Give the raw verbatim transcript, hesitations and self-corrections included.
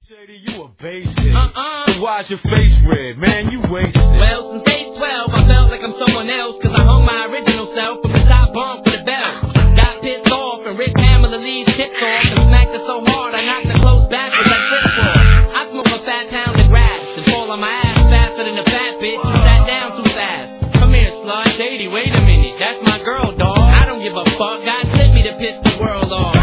Shady, you a basic. Uh-uh. So why's your face red? Man, you wasted. Well, since age twelve, I felt like I'm someone else, cause I hung my original self from the top bunk with a belt. Got pissed off and ripped Pamela Lee's tits off and smacked her so hard I knocked her clothes backwards like football. I smoke a fat pound of grass and fall on my ass faster than a fat bitch who sat down too fast. Come here, slut. Shady, wait a minute. That's my girl, dog. I don't give a fuck. God sent me to piss the world off.